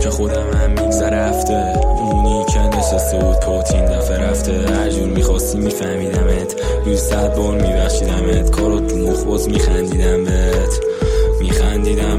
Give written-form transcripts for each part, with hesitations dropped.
که خودم هم میگذره رفته، اونی که نشسته بود پوتین دفعه رفته. هر جور میخواستی میفهمیدمت، 100 بار میبخشیدمت، کارات تو مخ باز میخندیدم بهت، میخندیدم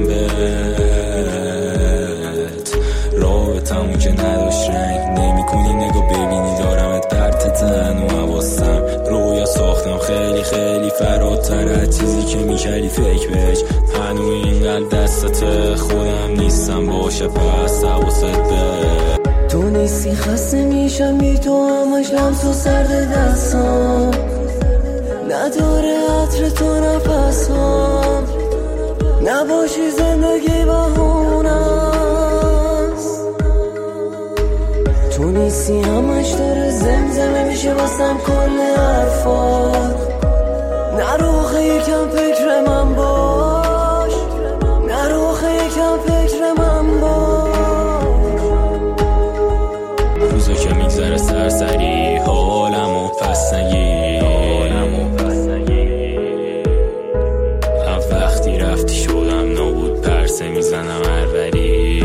بهت. رابطمون که نداشت رنگ، نمیکنی نگاه ببینی دارمت پرت تن و حواسم. رویا ساختم خیلی خیلی فراتر از چیزی که میکردی فکر بهش. هنو اینقدر دستت خودم نیستم باشه، پس حواست به تو نیستی خسته میشم بی تو، همش لمس و سرد دستام، نداره عطر تو نفسام، نباشی زندگی بهونست. تو نیستی همش داره زمزمه میشه واسم کل حرفات، نرو آخه یکم فکر من باش، نرو آخه یکم فکر من باش. روزا که میگذره سرسری، حالمو پس نگیر، وقتی رفتی شدم نابود، پرسه میزنم هروری،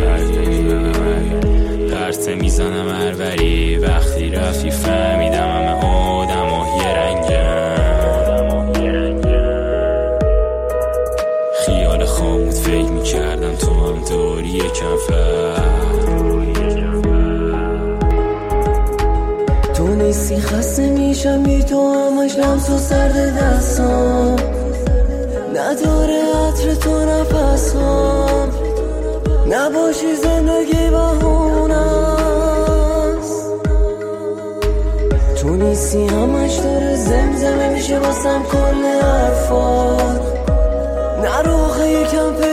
پرسه میزنم هروری. وقتی رفتی فهمیدم همه آدم ها یه رنگم، خیال خامود فکر میکردم تو هم داری یکم تو نیستی خسته میشم بی تو، همش لمس و سرد دستام، نداره عطر تو نفسام، نباشی زندگی بهونست. تو نیستی همش داره زمزمه میشه واسم کل حرفات، نرو آخه یکم